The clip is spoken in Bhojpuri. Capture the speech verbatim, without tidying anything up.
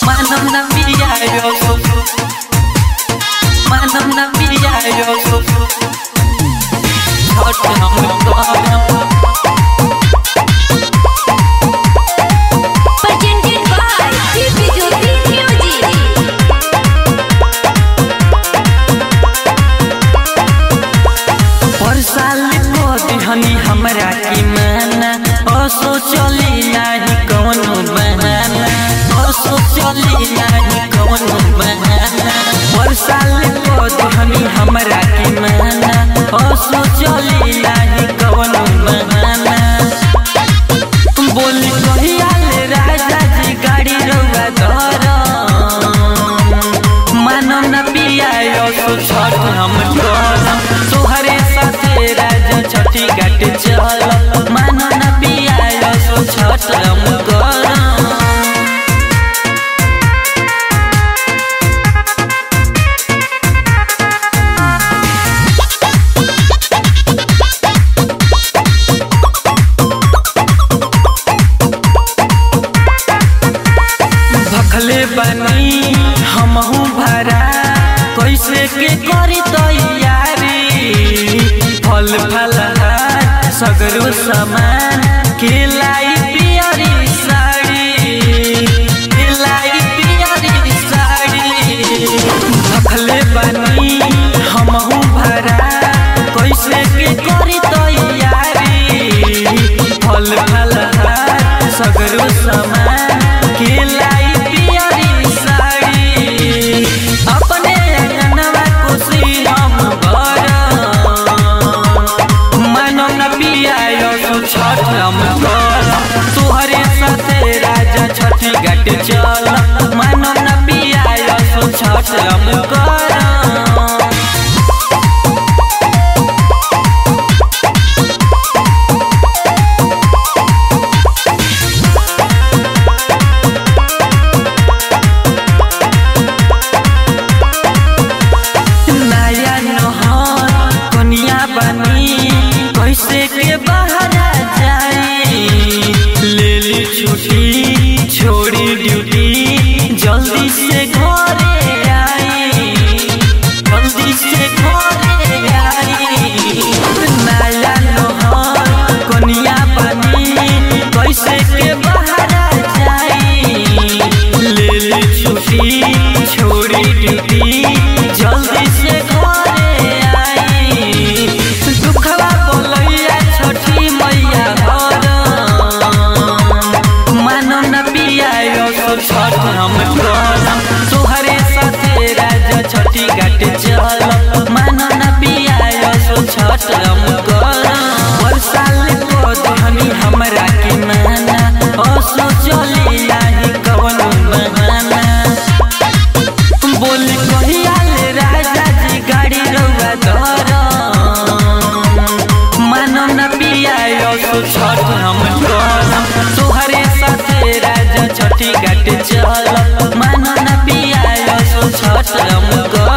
Manam na piyayo so Manam na piyayo so Chhat hum karam Presented by T V Jyoti Music. पर साल को दिहनी हमरा की माना असो चली नाही कौनो बहाना असो चली नाही कौनो बहाना पर साल को दिहनी हमरा की माना असो चली नाही कौनो बहाना बोली कहिया ले राजा जी गाड़ी रउआ धर मानो न पियायो सो छठ हम करम तोहरे साथे राजा छठी घाट चल मानो न पियायो सो छठ हम करम भखले बनी हमहू भरा कैसे के करी तैयारी फल फलहार सगरो सामान के लाई पियरी साड़ी के लाई पियरी साड़ी भखले बनी हमहू भरा कैसे के करी तैयारी फल फलहार सगरो सामान के लाई पियरी साड़ी अपने अंगनवा खुशी हम भरम मानो न पियायो सो छठ हम करम तोहरे साथे राजा छठी घाट चल मानो न पियायो सो छठ हम करम नया नहर कनिया बनी कैसे के बाहर जाई ले ली छुट्टी छोड़ी ड्यूटी जल्दी से घरे आई जल्दी से घरे आई नया नहर कनिया बनी कैसे के बाहर जाई ले ली छुट्टी छोड़ी ड्यूटी जल्दी से घरे आई दुखवा बोलैया छठी मैया घर मानो न पियायो सो छठ हम करम तोहरे साथे राजा छठी घाट चल मानो न पियायो सो छठ हम करम पर साल को दिहनी हमरा की माना असो चली नाही कौनो बहाना बोली कहिया ले राजा जी गाड़ी रउआ धर मानो न पियायो सो छठ हम करम तोहरे साथे राजा छठी घाट चल मानो न पियायो सो छठ हम करम।